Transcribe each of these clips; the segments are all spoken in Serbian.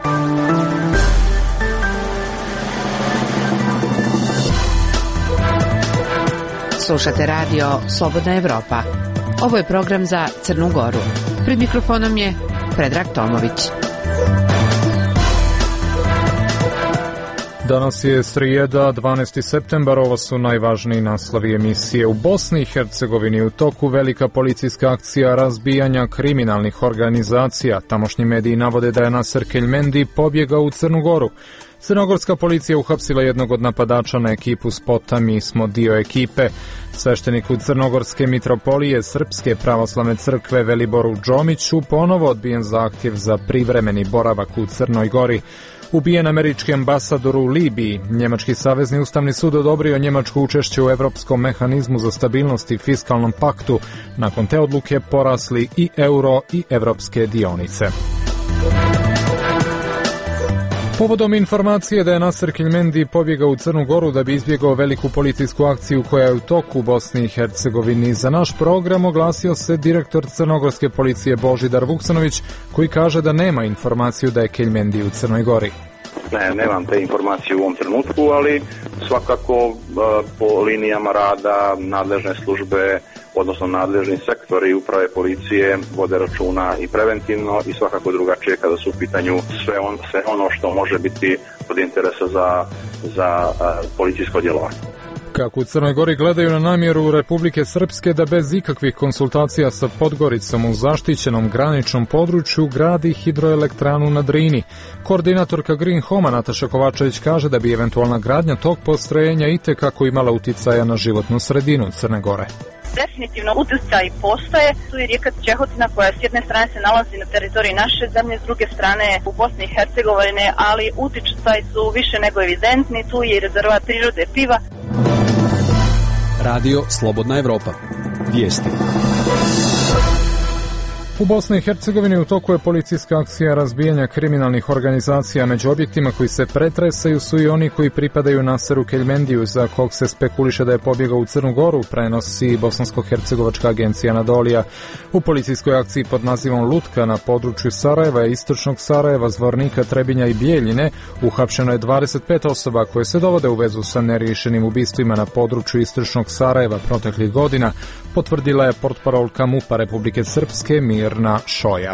Slušate radio Slobodna Evropa. Ovo je program za Crnu Goru. Pred mikrofonom je Predrag Tomović. Danas je srijeda, 12. septembar, ovo su najvažniji naslovi emisije. U Bosni i Hercegovini u toku velika policijska akcija razbijanja kriminalnih organizacija. Tamošnji mediji navode da je Naser Keljmendi pobjegao u Crnu Goru. Crnogorska policija uhapsila jednog od napadača na ekipu spota Mi smo dio ekipe. Svešteniku Crnogorske mitropolije Srpske pravoslavne crkve Veliboru Džomiću ponovo odbijen zahtjev za privremeni boravak u Crnoj Gori. Ubijen američki ambasador u Libiji. Njemački savezni ustavni sud odobrio njemačko učešće u Evropskom mehanizmu za stabilnost i fiskalnom paktu. Nakon te odluke porasli i euro i evropske dionice. Povodom informacije da je Naser Keljmendi pobjegao u Crnu Goru da bi izbjegao veliku policijsku akciju koja je u toku u Bosni i Hercegovini, za naš program oglasio se direktor Crnogorske policije Božidar Vuksanović, koji kaže da nema informaciju da je Keljmendi u Crnoj Gori. Nemam te informacije u ovom trenutku, ali svakako po linijama rada nadležne službe, odnosno nadležni sektori uprave policije vode računa i preventivno i svakako drugačije kada su u pitanju sve ono što može biti od interesa za policijsko djelovanje. Kako u Crnoj Gori gledaju na namjeru Republike Srpske da bez ikakvih konsultacija sa Podgoricom u zaštićenom graničnom području gradi hidroelektranu na Drini. Koordinatorka Green Homa Nataša Kovačević kaže da bi eventualna gradnja tog postrojenja itekako imala uticaja na životnu sredinu Crne Gore. Definitivno utjecaj postoje. Tu je rijeka Čehotina koja s jedne strane se nalazi na teritoriji naše zemlje, s druge strane u Bosni i Hercegovine, ali utjecaj su više nego evidentni. Tu je i rezervat prirode Piva. Radio Slobodna Evropa. Vijesti. U Bosni i Hercegovini u toku je policijska akcija razbijanja kriminalnih organizacija. Među objektima koji se pretresaju su i oni koji pripadaju Naseru Keljmendiju, za kog se spekuliše da je pobjegao u Crnu Goru, prenosi Bosansko-hercegovačka agencija Anadolija. U policijskoj akciji pod nazivom Lutka na području Sarajeva, istočnog Sarajeva, Zvornika, Trebinja i Bijeljine uhapšeno je 25 osoba koje se dovode u vezu sa neriješenim ubistvima na području istočnog Sarajeva proteklih godina, potvrdila je portparolka MUP-a Republike Srpske Mirna Šoja.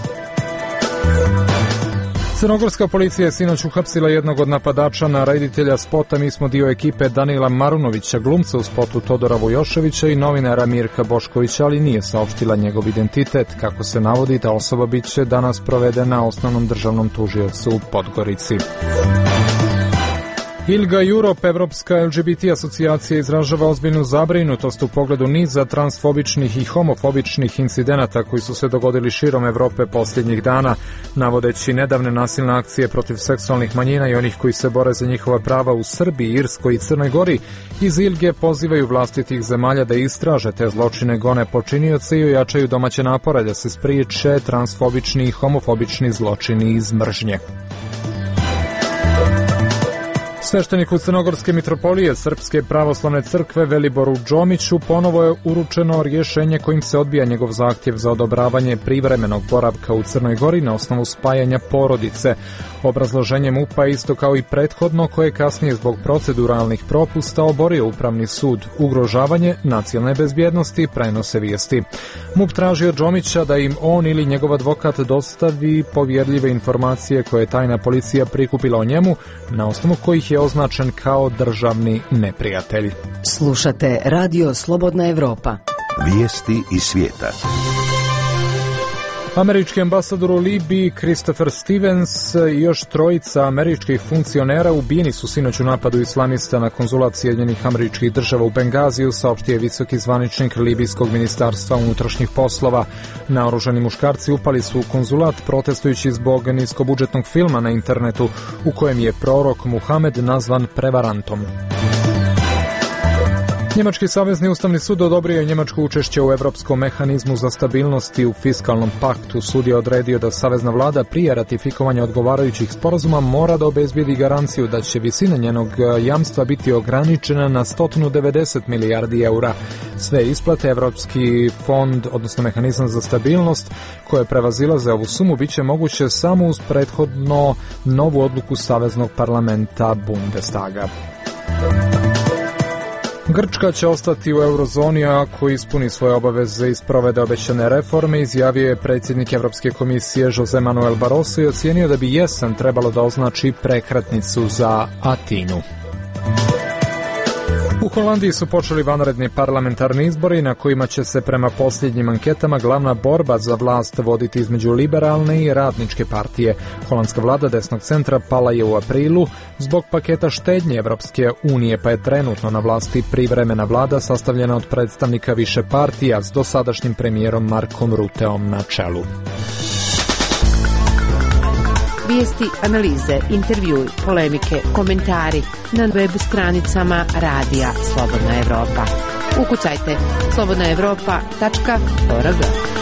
Crnogorska policija je sinoć uhapsila jednog od napadača na reditelja spota Mi smo dio ekipe Danila Marunovića, glumca u spotu Todora Vujoševića i novinara Mirka Boškovića, ali nije saopštila njegov identitet. Kako se navodi, ta osoba bit će danas provedena osnovnom državnom tužiocu u Podgorici. ILGA Europe, Evropska LGBT asocijacija, izražava ozbiljnu zabrinutost u pogledu niza transfobičnih i homofobičnih incidenata koji su se dogodili širom Evrope posljednjih dana, navodeći nedavne nasilne akcije protiv seksualnih manjina i onih koji se bore za njihova prava u Srbiji, Irskoj i Crnoj Gori. Iz ILGE pozivaju vlasti tih zemalja da istraže te zločine, gone počinioce i ojačaju domaće napore da se spriječe transfobični i homofobični zločini iz mržnje. Svešteniku Crnogorske mitropolije Srpske pravoslavne crkve Veliboru Džomiću ponovo je uručeno rješenje kojim se odbija njegov zahtjev za odobravanje privremenog boravka u Crnoj Gori na osnovu spajanja porodice. Obrazloženje MUP-a je isto kao i prethodno, koje kasnije zbog proceduralnih propusta oborio Upravni sud. Ugrožavanje nacionalne bezbjednosti, prenose vijesti. MUP traži od Džomića da im on ili njegov advokat dostavi povjerljive informacije koje je tajna policija prikupila o njemu, na osnovu kojih je označen kao državni neprijatelj. Slušate Radio Slobodna Evropa. Vijesti iz svijeta. Američki ambasador u Libiji Christopher Stevens i još trojica američkih funkcionera ubijeni su sinoć u napadu islamista na konzulat Sjedinjenih Američkih Država u Bengaziju, saopštio je visoki zvaničnik Libijskog ministarstva unutrašnjih poslova. Naoružani muškarci upali su u konzulat protestujući zbog niskobudžetnog filma na internetu u kojem je prorok Muhamed nazvan prevarantom. Njemački savezni ustavni sud odobrio je njemačko učešće u Europskom mehanizmu za stabilnost i u fiskalnom paktu. Sud je odredio da savezna vlada prije ratifikovanja odgovarajućih sporazuma mora da obezbijedi garanciju da će visina njenog jamstva biti ograničena na 190 milijardi eura. Sve isplate Europski fond, odnosno mehanizam za stabilnost, koje prevazilaze ovu sumu, bit će moguće samo uz prethodno novu odluku saveznog parlamenta Bundestaga. Grčka će ostati u eurozoni ako ispuni svoje obaveze i sprovede obećane reforme, izjavio je predsjednik Europske komisije Jose Manuel Barroso i ocijenio da bi jesen trebalo da označi prekretnicu za Atinu. U Holandiji su počeli vanredni parlamentarni izbori na kojima će se prema posljednjim anketama glavna borba za vlast voditi između liberalne i radničke partije. Holandska vlada desnog centra pala je u aprilu zbog paketa štednje Evropske unije, pa je trenutno na vlasti privremena vlada sastavljena od predstavnika više partija s dosadašnjim premijerom Markom Ruteom na čelu. Vijesti, analize, intervjui, polemike, komentari na web stranicama Radija Slobodna Evropa. Ukucajte slobodnaevropa.org.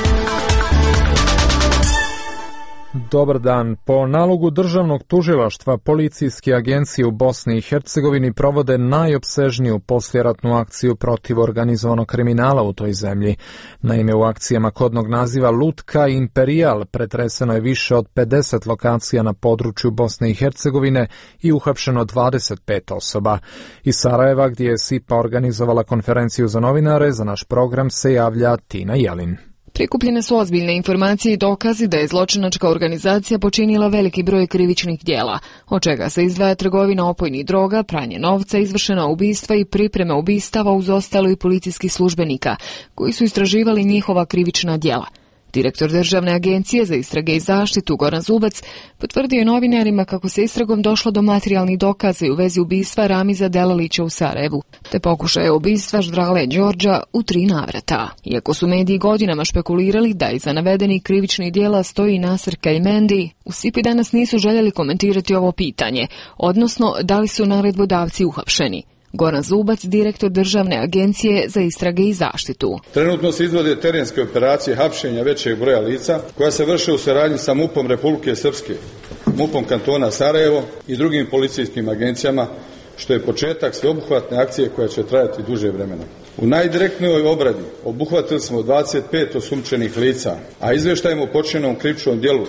Dobar dan. Po nalogu državnog tužilaštva, policijske agencije u Bosni i Hercegovini provode najopsežniju poslijeratnu akciju protiv organizovanog kriminala u toj zemlji. Naime, u akcijama kodnog naziva Lutka i Imperijal pretreseno je više od 50 lokacija na području Bosne i Hercegovine i uhapšeno 25 osoba. Iz Sarajeva, gdje je SIPA organizovala konferenciju za novinare, za naš program se javlja Tina Jelin. Prikupljene su ozbiljne informacije i dokazi da je zločinačka organizacija počinila veliki broj krivičnih djela, od čega se izdvaja trgovina opojnih droga, pranje novca, izvršena ubistva i pripreme ubistava uz ostalo i policijskih službenika, koji su istraživali njihova krivična djela. Direktor Državne agencije za istrage i zaštitu Goran Zubac potvrdio je novinarima kako se istragom došlo do materijalnih dokaza u vezi ubistva Ramiza Delalića u Sarajevu, te pokušaja ubistva Ždrale Đorđa u 3 navrata. Iako su mediji godinama špekulirali da iza navedenih krivičnih djela stoji Nasser Kelmendi, u SIPI danas nisu željeli komentirati ovo pitanje, odnosno da li su naredbodavci uhapšeni. Goran Zubac, direktor Državne agencije za istrage i zaštitu. Trenutno se izvode terenske operacije hapšenja većeg broja lica koja se vrše u saradnji sa MUP-om Republike Srpske, MUP-om kantona Sarajevo i drugim policijskim agencijama, što je početak sveobuhvatne akcije koja će trajati duže vremena. U najdirektnijoj obradi obuhvatili smo 25 osumnjičenih lica, a izvještajem o počinjenom krivičnom djelu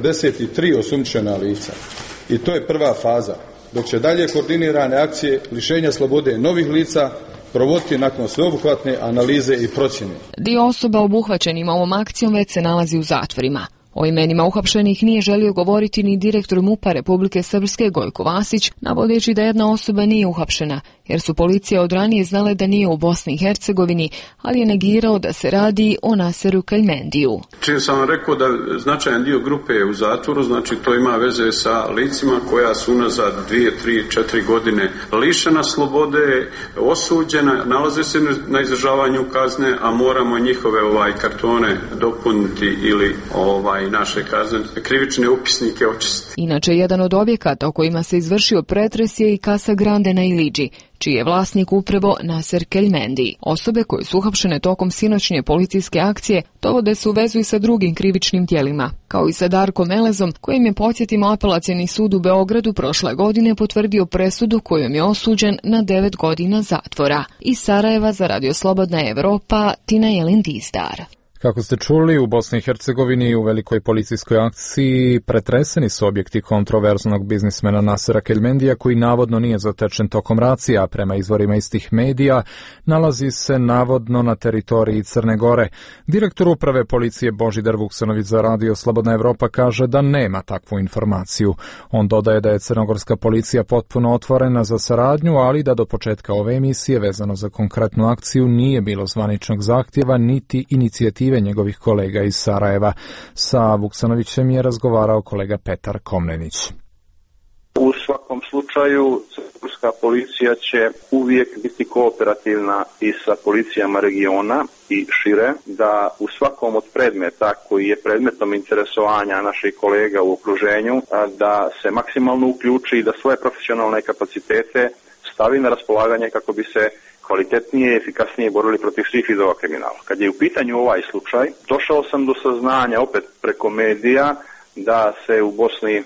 43 osumnjičena lica. I to je prva faza, dok će dalje koordinirane akcije lišenja slobode novih lica provoditi nakon sveobuhvatne analize i procjene. Dio osoba obuhvaćenim ovom akcijom već se nalazi u zatvorima. O imenima uhapšenih nije želio govoriti ni direktor MUP-a Republike Srpske Gojko Vasić, navodeći da jedna osoba nije uhapšena, jer su policije od ranije znale da nije u Bosni i Hercegovini, ali je negirao da se radi o Naseru Kelmendiju. Čim sam vam rekao da značajan dio grupe je u zatvoru, znači to ima veze sa licima koja su unazad 2, 3, 4 godine lišena slobode, osuđena, nalaze se na izdržavanju kazne, a moramo njihove kartone dopuniti ili naše kazne, krivične upisnike očistiti. Inače, jedan od objekata o kojima se izvršio pretres je i Casa Grande na Iliđi, čiji je vlasnik upravo Nasser Kelmendi. Osobe koje su uhapšene tokom sinoćnje policijske akcije dovode se u vezu i sa drugim krivičnim djelima, kao i sa Darkom Elezom, kojim je, podsjetimo, Apelacioni sud u Beogradu prošle godine potvrdio presudu kojom je osuđen na 9 godina zatvora. Iz Sarajeva za Radio Slobodna Evropa, Tina Jelin Dizdar. Kako ste čuli, u Bosni i Hercegovini u velikoj policijskoj akciji pretreseni su objekti kontroverznog biznismena Nasera Kelmendija, koji navodno nije zatečen tokom racija, a prema izvorima istih medija nalazi se navodno na teritoriji Crne Gore. Direktor uprave policije Božidar Vuksanović za Radio Slobodna Evropa kaže da nema takvu informaciju. On dodaje da je crnogorska policija potpuno otvorena za saradnju, ali da do početka ove emisije vezano za konkretnu akciju nije bilo zvaničnog zahtjeva niti inicijative njegovih kolega iz Sarajeva. Sa Vuksanovićem je razgovarao kolega Petar Komnenić. U svakom slučaju crnogorska policija će uvijek biti kooperativna i sa policijama regiona i šire, da u svakom od predmeta koji je predmetom interesovanja naših kolega u okruženju, da se maksimalno uključi i da svoje profesionalne kapacitete stavi na raspolaganje kako bi se kvalitetnije i efikasnije borili protiv svih vidova kriminala. Kad je u pitanju ovaj slučaj, došao sam do saznanja opet preko medija da se u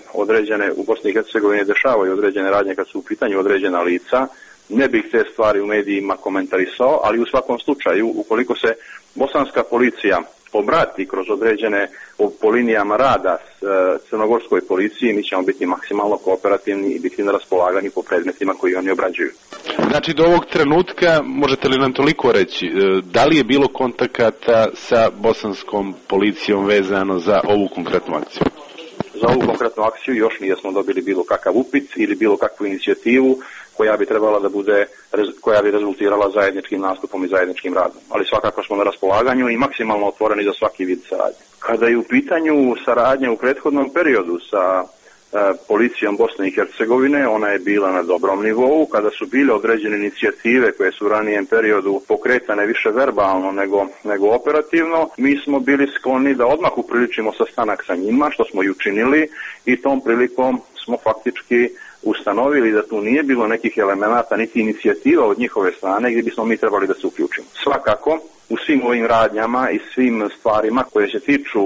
Bosni i Hercegovini dešavaju određene radnje kad su u pitanju određena lica. Ne bih te stvari u medijima komentarisao, ali u svakom slučaju, ukoliko se bosanska policija obrati kroz određene po linijama rada crnogorskoj policiji, mi ćemo biti maksimalno kooperativni i biti na raspolaganju po predmetima koji oni obrađuju. Znači, do ovog trenutka, možete li nam toliko reći, da li je bilo kontakata sa bosanskom policijom vezano za ovu konkretnu akciju? Za ovu konkretnu akciju još nismo dobili bilo kakav upit ili bilo kakvu inicijativu koja bi trebala da bude, koja bi rezultirala zajedničkim nastupom i zajedničkim radom. Ali svakako smo na raspolaganju i maksimalno otvoreni za svaki vid saradnje. Kada je u pitanju saradnja u prethodnom periodu sa policijom Bosne i Hercegovine, ona je bila na dobrom nivou. Kada su bile određene inicijative koje su u ranijem periodu pokretane više verbalno nego operativno, mi smo bili skloni da odmah upriličimo sastanak sa njima, što smo i učinili, i tom prilikom smo faktički ustanovili da tu nije bilo nekih elemenata niti inicijativa od njihove strane gdje bismo mi trebali da se uključimo. Svakako, u svim ovim radnjama i svim stvarima koje se tiču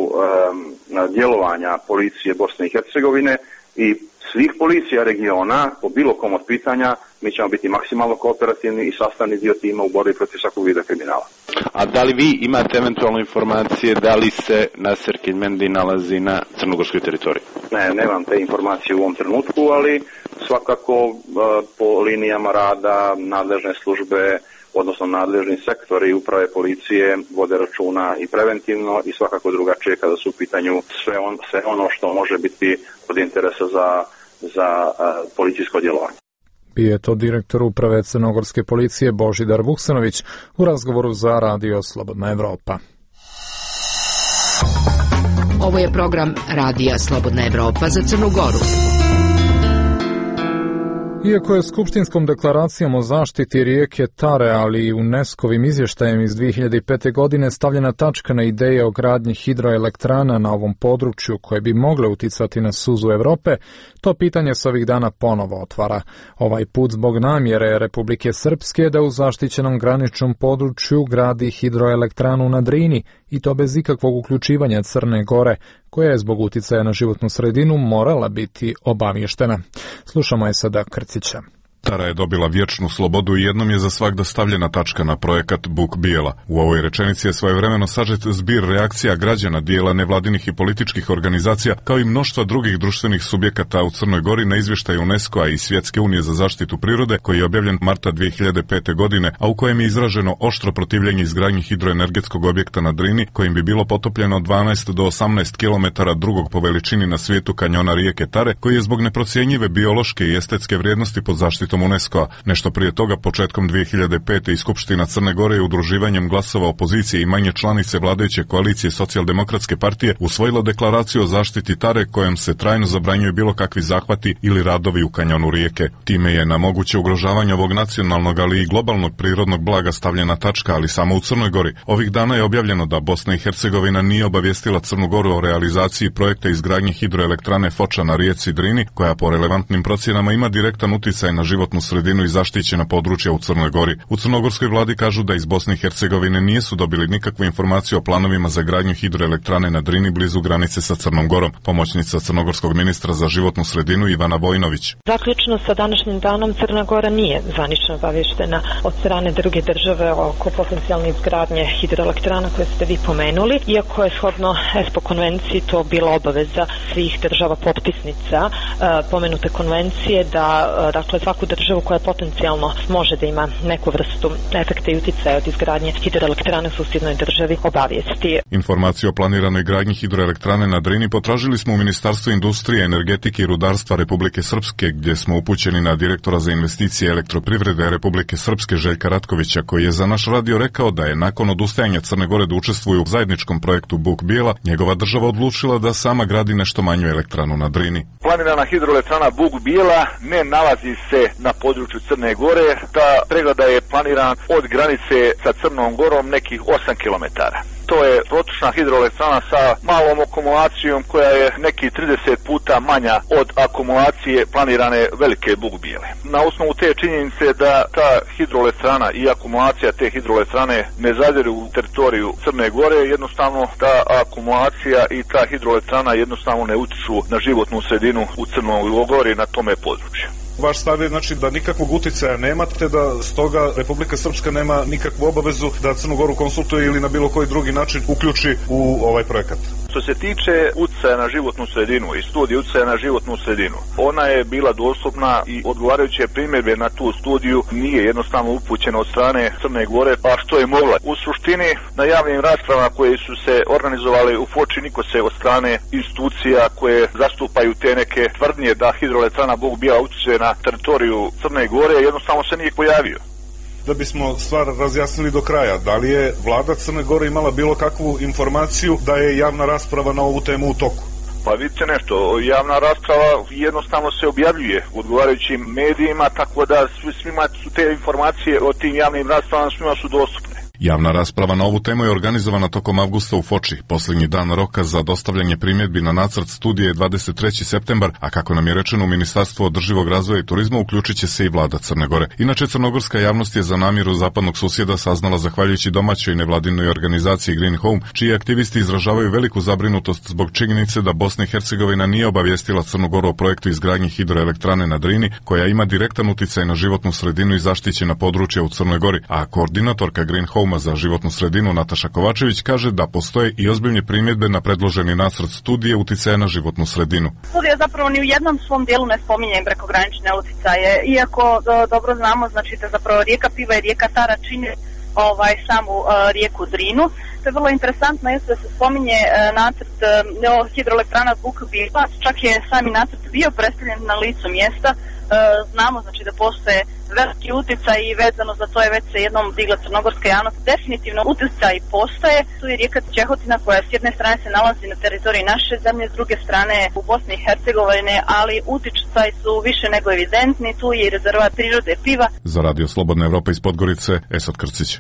djelovanja policije Bosne i Hercegovine i svih policija regiona po bilo kom od pitanja, mi ćemo biti maksimalno kooperativni i sastavni dio tima u borbi protiv svakog vida kriminala. A da li vi imate eventualno informacije da li se Naser Keljmendi nalazi na crnogorskoj teritoriji? Ne, nemam te informacije u ovom trenutku, ali svakako po linijama rada nadležne službe, odnosno nadležni sektori uprave policije vode računa i preventivno i svakako drugačije kada su u pitanju sve ono što može biti od interesa za policijsko djelovanje. Bio je to direktor uprave crnogorske policije Božidar Vuksanović u razgovoru za Radio Slobodna Evropa. Ovo je program Radija Slobodna Evropa za Crnu Goru. Iako je skupštinskom deklaracijom o zaštiti rijeke Tare, ali i UNESCO-vim izvještajem iz 2005. godine stavljena tačka na ideje o gradnji hidroelektrana na ovom području koje bi mogle uticati na suzu Evrope, to pitanje se ovih dana ponovo otvara. Ovaj put zbog namjere Republike Srpske da u zaštićenom graničnom području gradi hidroelektranu na Drini, i to bez ikakvog uključivanja Crne Gore, koja je zbog uticaja na životnu sredinu morala biti obavještena. Slušamo je sada Krcića. Tara je dobila vječnu slobodu i jednom je za svagda stavljena tačka na projekat Buk Bijela. U ovoj rečenici je svojevremeno sažet zbir reakcija građana, dijela nevladinih i političkih organizacija, kao i mnoštva drugih društvenih subjekata u Crnoj Gori na izvještaju UNESCO-a i Svjetske unije za zaštitu prirode, koji je objavljen marta 2005. godine, a u kojem je izraženo oštro protivljenje izgradnji hidroenergetskog objekta na Drini, kojim bi bilo potopljeno 12 do 18 km drugog po veličini na svijetu kanjona rijeke Tare, koji je zbog neprocjenjive biološke i estetske vrijednosti pod zaštitom UNESCO-a. Nešto prije toga, početkom 2005. i Skupština Crne Gore je udruživanjem glasova opozicije i manje članice vladajuće koalicije Socijaldemokratske partije usvojila deklaraciju o zaštiti Tare, kojom se trajno zabranjuju bilo kakvi zahvati ili radovi u kanjonu rijeke. Time je na moguće ugrožavanje ovog nacionalnog, ali i globalnog prirodnog blaga stavljena tačka, ali samo u Crnoj Gori. Ovih dana je objavljeno da Bosna i Hercegovina nije obavijestila Crnu Goru o realizaciji projekta izgradnje hidroelektrane Foča na rijeci Drini, koja po relevantnim procjenama ima direktan uticaj na životnu sredinu i zaštićena područja u Crnoj Gori. U crnogorskoj vladi kažu da iz Bosne i Hercegovine nisu dobili nikakvu informaciju o planovima za gradnju hidroelektrane na Drini blizu granice sa Crnom Gorom. Pomoćnica crnogorskog ministra za životnu sredinu Ivana Vojnović. Zaključno sa današnjim danom Crna Gora nije zvanično obavještena od strane druge države oko potencijalne izgradnje hidroelektrana koje ste vi pomenuli, iako je shodno ESPO konvenciji to bila obaveza svih država potpisnica pomenute konvencije da dakle svaku državu koja potencijalno može da ima neku vrstu efekta i uticaja od izgradnje hidroelektrane u susjednoj državi obavijesti. Informaciju o planiranoj gradnji hidroelektrane na Drini potražili smo u Ministarstvu industrije, energetike i rudarstva Republike Srpske, gdje smo upućeni na direktora za investicije elektroprivrede Republike Srpske Željka Ratkovića, koji je za naš radio rekao da je nakon odustajanja Crne Gore da učestvuju u zajedničkom projektu Buk Bijela, njegova država odlučila da sama gradi nešto manju elektranu na Drini. Planirana hidroelektrana Buk Bijela ne nalazi se na području Crne Gore. Ta pregrada je planiran od granice sa Crnom Gorom nekih 8 km. To je protočna hidroelektrana sa malom akumulacijom koja je neki 30 puta manja od akumulacije planirane velike Buk Bijele. Na osnovu te činjenice da ta hidroelektrana i akumulacija te hidroelektrane ne zadiru u teritoriju Crne Gore, jednostavno ta akumulacija i ta hidroelektrana jednostavno ne utiču na životnu sredinu u Crnoj Gori na tome području. Vaš stav je znači da nikakvog uticaja nemate, da stoga Republika Srpska nema nikakvu obavezu da Crnu Goru konsultuje ili na bilo koji drugi način uključi u ovaj projekat. Što se tiče uticaja na životnu sredinu i studije uticaja na životnu sredinu, ona je bila dostupna i odgovarajuće primjedbe na tu studiju nije jednostavno upućena od strane Crne Gore, pa što je mogla. U suštini, na javnim raspravama koje su se organizovali u Foči, niko se od strane institucija koje zastupaju te neke tvrdnje da hidroelektrana Buk Bijela utiče na teritoriju Crne Gore, jednostavno se nije pojavio. Da bismo stvar razjasnili do kraja, da li je vlada Crne Gore imala bilo kakvu informaciju da je javna rasprava na ovu temu u toku? Pa vidite nešto, javna rasprava jednostavno se objavljuje u odgovarajućim medijima, tako da svima su te informacije o tim javnim raspravama svima su dostupne. Javna rasprava na ovu temu je organizovana tokom avgusta u Foči. Posljednji dan roka za dostavljanje primjedbi na nacrt studije je 23. septembar, a kako nam je rečeno u Ministarstvu održivog razvoja i turizma uključit će se i vlada Crne Gore. Inače, crnogorska javnost je za namjeru zapadnog susjeda saznala zahvaljujući domaćoj nevladinoj organizaciji Green Home, čiji aktivisti izražavaju veliku zabrinutost zbog činjenice da Bosna i Hercegovina nije obavijestila Crnu Goru o projektu izgradnje hidroelektrane na Drini, koja ima direktan uticaj na životnu sredinu i zaštićena područja u Crnoj Gori, a koordinatorka Green Home za životnu sredinu Nataša Kovačević kaže da postoje i ozbiljne primjedbe na predloženi nacrt studije uticaja na životnu sredinu. Studija zapravo ni u jednom svom dijelu ne spominje prekogranične uticaje, iako dobro znamo znači da zapravo rijeka Piva i rijeka Tara čine samu rijeku Drinu. To je vrlo interesantno, jeste da se spominje nacrt hidroelektrana Buk Bijela, čak je sami nacrt bio predstavljen na licu mjesta. Znamo znači da postoje veliki uticaj i vezano za to je već se jednom digla crnogorska javnost. Definitivno uticaj postoje. Tu je rijeka Čehotina koja s jedne strane se nalazi na teritoriji naše zemlje, s druge strane u Bosni i Hercegovine, ali uticaj su više nego evidentni. Tu je i rezervat prirode Piva. Za Radio Slobodna Evropa iz Podgorice, Esad Krcić.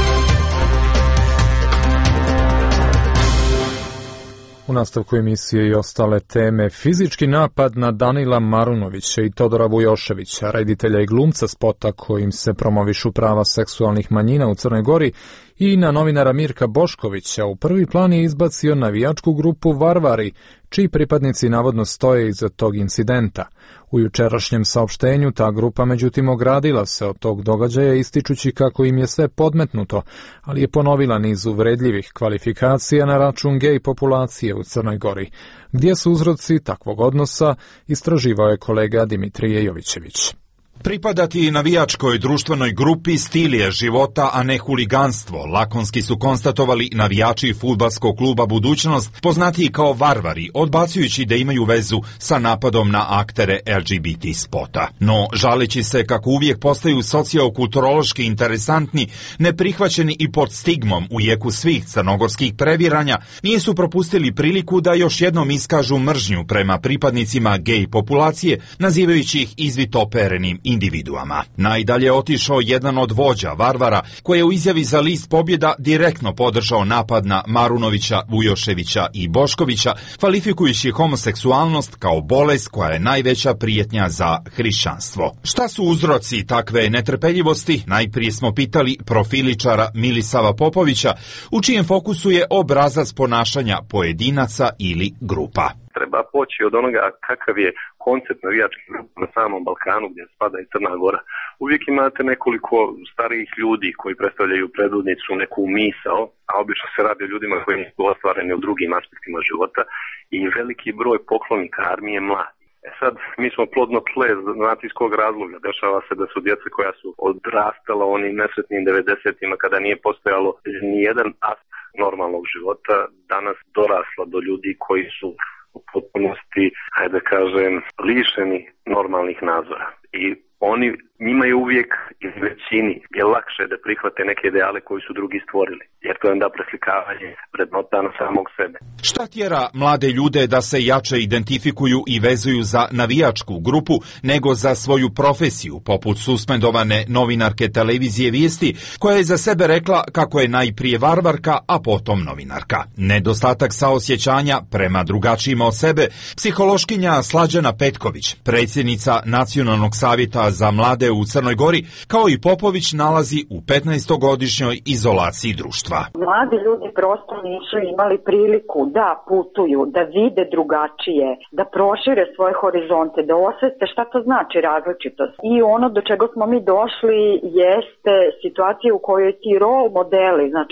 U nastavku emisije i ostale teme, fizički napad na Danila Marunovića i Todora Vujoševića, reditelja i glumca spota kojim se promovišu prava seksualnih manjina u Crnoj Gori, i na novinara Mirka Boškovića u prvi plan je izbacio navijačku grupu Varvari, čiji pripadnici navodno stoje iza tog incidenta. U jučerašnjem saopštenju ta grupa međutim ogradila se od tog događaja ističući kako im je sve podmetnuto, ali je ponovila niz uvredljivih kvalifikacija na račun gej populacije u Crnoj Gori. Gdje su uzroci takvog odnosa, istraživao je kolega Dimitrije Jovićević. Pripadati navijačkoj društvenoj grupi stil je života, a ne huliganstvo, lakonski su konstatovali navijači fudbalskog kluba Budućnost, poznatiji kao Varvari, odbacujući da imaju vezu sa napadom na aktere LGBT spota. No, žaleći se kako uvijek postaju sociokulturološki interesantni, neprihvaćeni i pod stigmom u jeku svih crnogorskih previranja, nisu propustili priliku da još jednom iskažu mržnju prema pripadnicima gej populacije, nazivajući ih izvitoperenim individuama. Najdalje otišao jedan od vođa Varvara, koji je u izjavi za list Pobjeda direktno podržao napad na Marunovića, Vujoševića i Boškovića, kvalifikujući homoseksualnost kao bolest koja je najveća prijetnja za hrišćanstvo. Šta su uzroci takve netrpeljivosti? Najprije smo pitali profiličara Milisava Popovića, u čijem fokusu je obrazac ponašanja pojedinaca ili grupa. Treba poći od onoga kakav je koncept navijačkih grupa na samom Balkanu gdje spada i Crna Gora. Uvijek imate nekoliko starijih ljudi koji predstavljaju predvodnicu, neku misao, a obično se radi o ljudima koji nisu ostvareni u drugim aspektima života, i veliki broj poklonika armije mladi. Sad, mi smo plodno tle, znate iz kog razloga. Dešava se da su djeca koja su odrastala u onim nesretnim 90-ima kada nije postojalo nijedan aspekt normalnog života, danas dorasla do ljudi koji su u potpunosti, hajde kažem, lišeni normalnih nadzora. I oni njima je uvijek iz većini je lakše da prihvate neke ideale koji su drugi stvorili, jer to je onda preslikavanje vrednota na samog sebe. Šta tjera mlade ljude da se jače identifikuju i vezuju za navijačku grupu nego za svoju profesiju, poput suspendovane novinarke televizije Vijesti, koja je za sebe rekla kako je najprije varvarka, a potom novinarka. Nedostatak saosjećanja prema drugačijima od sebe, psihološkinja Slađana Petković, predsjednica Nacionalnog savjeta za mlade u Crnoj Gori, kao i Popović, nalazi u 15-godišnjoj izolaciji društva. Mladi ljudi prosto nisu imali priliku da putuju, da vide drugačije, da prošire svoje horizonte, da osveste šta to znači različitost. I ono do čega smo mi došli jeste situacija u kojoj ti role modeli, znači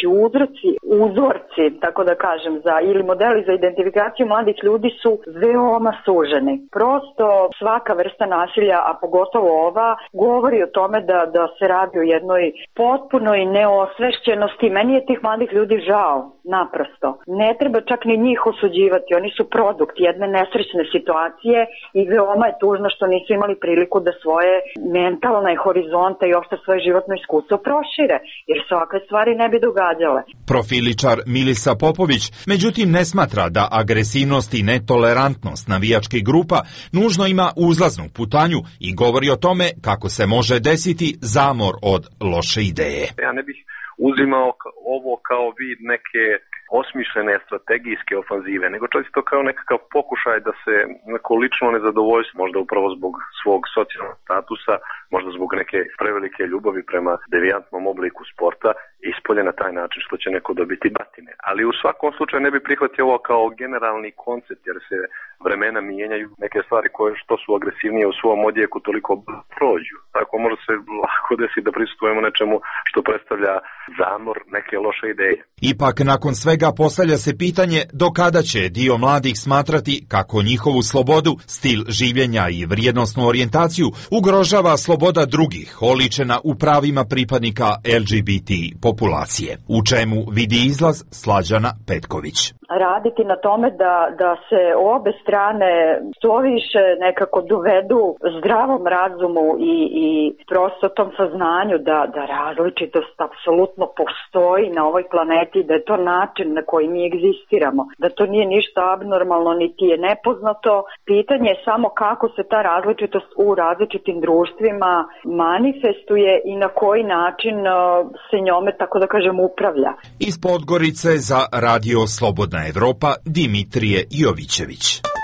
uzorci, tako da kažem, ili modeli za identifikaciju mladih ljudi su veoma suženi. Prosto svaka vrsta nasilja, a pogotovo ova, govori o tome da se radi o jednoj potpunoj neosvešćenosti. Meni je tih mladih ljudi žao, naprosto. Ne treba čak ni njih osuđivati, oni su produkt jedne nesrećne situacije i veoma je tužno što nisu imali priliku da svoje mentalne horizonte i uopšte svoje životno iskustvo prošire, jer se ovakve stvari ne bi događale. Profiličar Milisa Popović, međutim, ne smatra da agresivnost i netolerantnost navijačkih grupa nužno ima uzlaznu putanju i govori o tome kako se može desiti zamor od loše ideje. Ja ne bih uzimao ovo kao vid neke osmišljene strategijske ofanzive, nego čisto kao nekakav pokušaj da se neko lično nezadovoljstvo, možda upravo zbog svog socijalnog statusa, možda zbog neke prevelike ljubavi prema devijantnom obliku sporta, ispolje na taj način što će neko dobiti batine. Ali u svakom slučaju ne bi prihvatio ovo kao generalni koncept, jer se vremena mijenjaju, neke stvari koje što su agresivnije u svom odjeku toliko prođu. Tako može se lako desiti da prisustvujemo nečemu što predstavlja zamor neke loše ideje. Ipak, nakon svega postavlja se pitanje do kada će dio mladih smatrati kako njihovu slobodu, stil življenja i vrijednosnu orijentaciju ugrožava sloboda drugih, oličena u pravima pripadnika LGBT populacije. U čemu vidi izlaz Slađana Petković. Raditi na tome da se obe strane što više nekako dovedu zdravom razumu i prosto tom saznanju da različitost apsolutno postoji na ovoj planeti, da je to način na koji mi egzistiramo, da to nije ništa abnormalno niti je nepoznato. Pitanje je samo kako se ta različitost u različitim društvima manifestuje i na koji način se njome, tako da kažem, upravlja. Iz Podgorice za Radio Slobodna Evropa, Dimitrije Jovićević.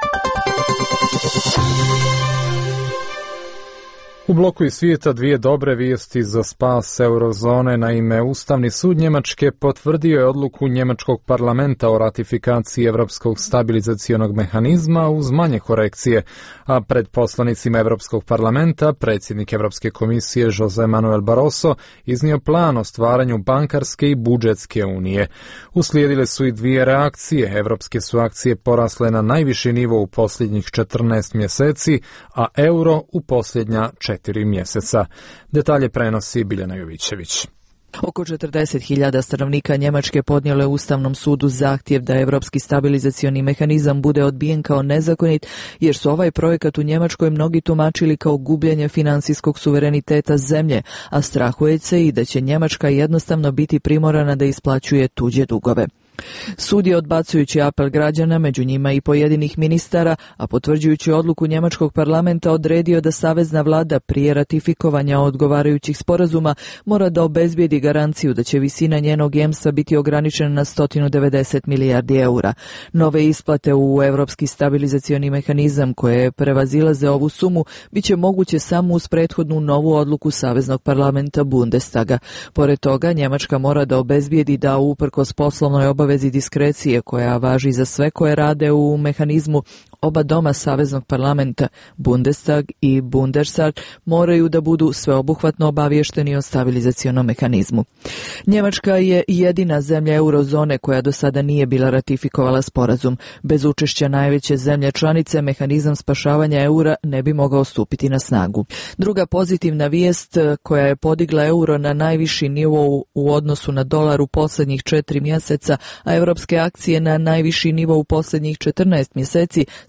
U bloku iz svijeta dvije dobre vijesti za spas eurozone. Naime, Ustavni sud Njemačke potvrdio je odluku Njemačkog parlamenta o ratifikaciji Europskog stabilizacionog mehanizma uz manje korekcije, a pred poslanicima Europskog parlamenta predsjednik Europske komisije Jose Manuel Barroso iznio plan o stvaranju bankarske i budžetske unije. Uslijedile su i dvije reakcije. Europske su akcije porasle na najviši nivo u posljednjih 14 mjeseci, a euro u posljednja 4 mjeseca. Detalje prenosi Biljana Jovićević. Oko 40.000 stanovnika Njemačke podnijelo je Ustavnom sudu zahtjev da Europski stabilizacioni mehanizam bude odbijen kao nezakonit, jer su ovaj projekat u Njemačkoj mnogi tumačili kao gubljenje financijskog suvereniteta zemlje, a strahuje se i da će Njemačka jednostavno biti primorana da isplaćuje tuđe dugove. Sud je, odbacujući apel građana, među njima i pojedinih ministara, a potvrđujući odluku Njemačkog parlamenta, odredio da savezna vlada prije ratifikovanja odgovarajućih sporazuma mora da obezbijedi garanciju da će visina njenog jemstva biti ograničena na 190 milijardi eura. Nove isplate u Europski stabilizacioni mehanizam koje prevazilaze ovu sumu bit će moguće samo uz prethodnu novu odluku saveznog parlamenta Bundestaga. Pored toga, Njemačka mora da obezbijedi da uprkos poslovnoj obavezi diskrecije koja važi za sve koje rade u mehanizmu, oba doma saveznog parlamenta, Bundestag i Bundesrat, moraju da budu sveobuhvatno obaviješteni o stabilizacionom mehanizmu. Njemačka je jedina zemlja eurozone koja do sada nije bila ratifikovala sporazum. Bez učešća najveće zemlje članice, mehanizam spašavanja eura ne bi mogao stupiti na snagu. Druga pozitivna vijest koja je podigla euro na najviši nivo u odnosu na dolar u posljednjih 4 mjeseca, a europske akcije na najviši nivo u posljednjih 14 mjeseci,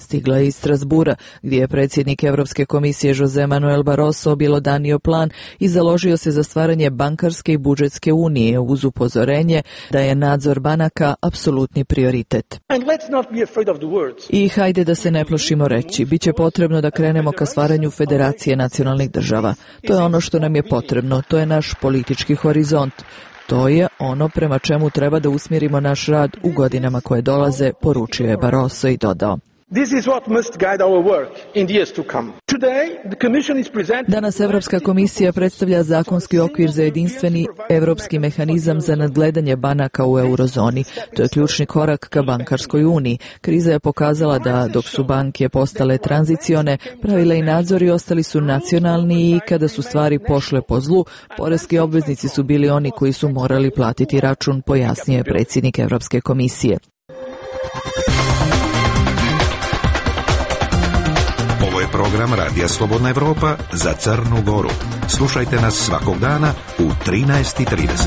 stigla je iz Strasbura, gdje je predsjednik Europske komisije Jose Manuel Barroso objelodanio plan i založio se za stvaranje bankarske i budžetske unije uz upozorenje da je nadzor banaka apsolutni prioritet. I hajde da se ne plašimo reći, bit će potrebno da krenemo ka stvaranju federacije nacionalnih država. To je ono što nam je potrebno, to je naš politički horizont. To je ono prema čemu treba da usmjerimo naš rad u godinama koje dolaze, poručio je Barroso i dodao. Danas Europska komisija predstavlja zakonski okvir za jedinstveni europski mehanizam za nadgledanje banaka u eurozoni. To je ključni korak ka bankarskoj uniji. Kriza je pokazala da dok su banke postale tranzicione, pravila i nadzori ostali su nacionalni i kada su stvari pošle po zlu, poreski obveznici su bili oni koji su morali platiti račun, pojasnio je predsjednik Europske komisije. Ovo je program Radija Slobodna Evropa za Crnu Goru. Slušajte nas svakog dana u 13:30.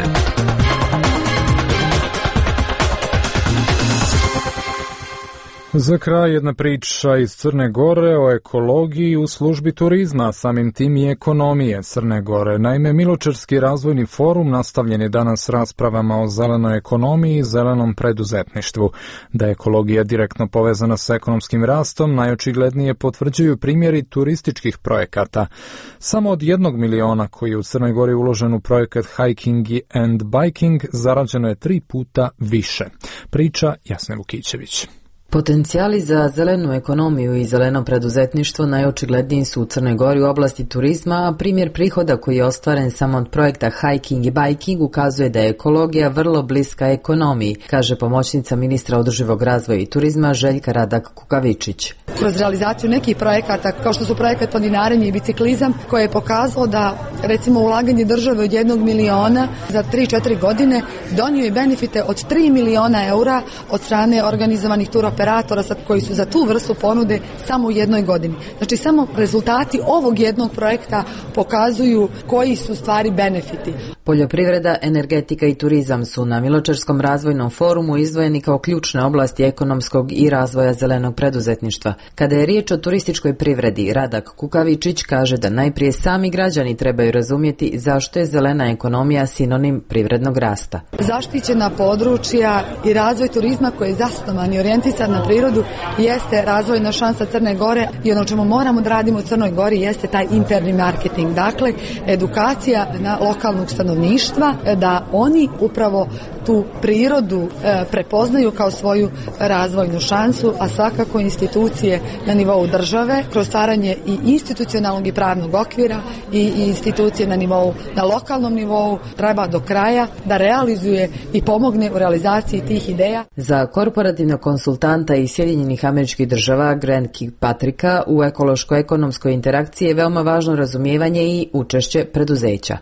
Za kraj jedna priča iz Crne Gore o ekologiji u službi turizma, samim tim i ekonomije Crne Gore. Naime, Miločarski razvojni forum nastavljen je danas raspravama o zelenoj ekonomiji i zelenom preduzetništvu. Da je ekologija direktno povezana s ekonomskim rastom, najočiglednije potvrđuju primjeri turističkih projekata. Samo od 1 miliona koji je u Crnoj Gori uložen u projekat Hiking and Biking zarađeno je 3 puta više. Priča Jasne Vukićević. Potencijali za zelenu ekonomiju i zeleno preduzetništvo najočigledniji su u Crnoj Gori u oblasti turizma, a primjer prihoda koji je ostvaren samo od projekta Hiking i Biking ukazuje da je ekologija vrlo bliska ekonomiji, kaže pomoćnica ministra održivog razvoja i turizma Željka Radak Kukavičić. Kroz realizaciju nekih projekata, kao što su projekat planinarenje i biciklizam, koje je pokazalo da, recimo, ulaganje države od 1 miliona za 3-4 godine donio je benefite od 3 miliona eura od strane organizovanih turoperatora koji su za tu vrstu ponude samo u 1 godini. Znači, samo rezultati ovog jednog projekta pokazuju koji su stvari benefiti. Poljoprivreda, energetika i turizam su na Miločarskom razvojnom forumu izdvojeni kao ključne oblasti ekonomskog i razvoja zelenog preduzetništva. Kada je riječ o turističkoj privredi, Radak Kukavičić kaže da najprije sami građani trebaju razumjeti zašto je zelena ekonomija sinonim privrednog rasta. Zaštićena područja i razvoj turizma koji je zasnovan i orijentisan na prirodu jeste razvojna šansa Crne Gore i ono čemu moramo da radimo u Crnoj Gori jeste taj interni marketing. Dakle, edukacija na lokalnog stanovništva da oni upravo tu prirodu prepoznaju kao svoju razvojnu šansu, a svakako institucije na nivou države kroz stvaranje i institucionalnog i pravnog okvira i institucije na lokalnom nivou treba do kraja da realizuje i pomogne u realizaciji tih ideja. Za korporativnog konsultanta iz Sjedinjenih Američkih Država Grant Kirkpatricka u ekološko-ekonomskoj interakciji je veoma važno razumijevanje i učešće preduzeća.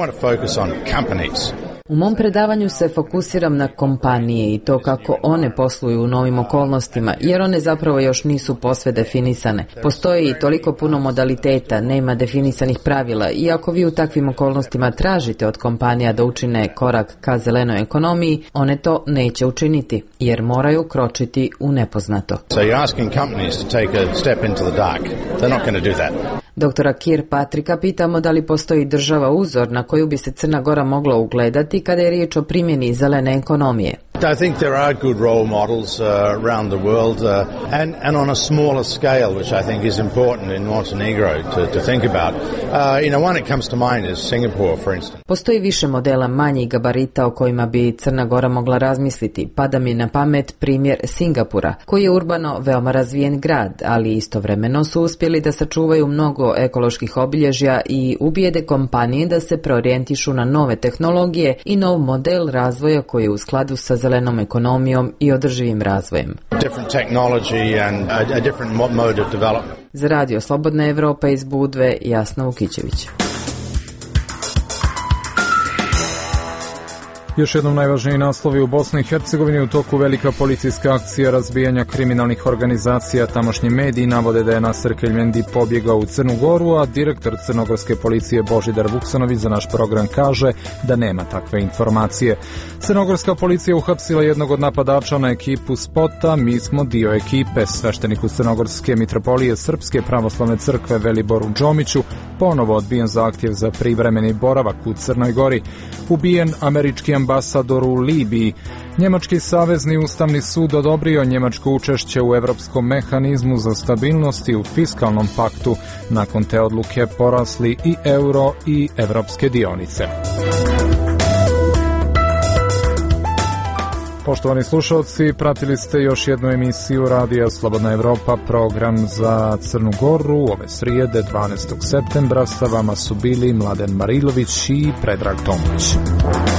U mom predavanju se fokusiram na kompanije i to kako one posluju u novim okolnostima, jer one zapravo još nisu posve definisane. Postoji i toliko puno modaliteta, nema definisanih pravila i ako vi u takvim okolnostima tražite od kompanija da učine korak ka zelenoj ekonomiji, one to neće učiniti, jer moraju kročiti u nepoznato. Doktora Kirkpatricka pitamo da li postoji država uzor na koju bi se Crna Gora mogla ugledati kada je riječ o primjeni zelene ekonomije. I think there are good role models around the world and on a smaller scale, which I think is important in Montenegro to think about. One that comes to mind is Singapore, for instance. Postoji više modela manjih gabarita o kojima bi Crna Gora mogla razmisliti. Pada mi na pamet primjer Singapura, koji je urbano veoma razvijen grad, ali istovremeno su uspjeli da sačuvaju mnogo ekoloških obilježja i ubijede kompanije da se preorijentišu na nove tehnologije i nov model razvoja koji je u skladu sa zelenom ekonomijom i održivim razvojem. Za Radio Slobodna Evropa iz Budve, Jasna Vukićević. Još jednom najvažniji naslovi u Bosni i Hercegovini. U toku velika policijska akcija razbijanja kriminalnih organizacija. Tamošnji mediji navode da je Nasser Keljmendi pobjegao u Crnu Goru, a direktor crnogorske policije Božidar Vuksanović za naš program kaže da nema takve informacije. Crnogorska policija uhapsila jednog od napadača na ekipu spota Mi smo dio ekipe. Svešteniku Crnogorske mitropolije Srpske pravoslavne crkve Veliboru Džomiću ponovo odbijen zahtjev za privremeni boravak u Crnoj Gori. Ubijen američki ambasador u Libiji. Njemački savezni ustavni sud odobrio njemačko učešće u Evropskom mehanizmu za stabilnost i u fiskalnom paktu. Nakon te odluke porasli i euro i evropske dionice. Poštovani slušalci, pratili ste još jednu emisiju Radija Slobodna Evropa, program za Crnu Goru. Ove srijede, 12. septembra, sa vama su bili Mladen Marilović i Predrag Tomović.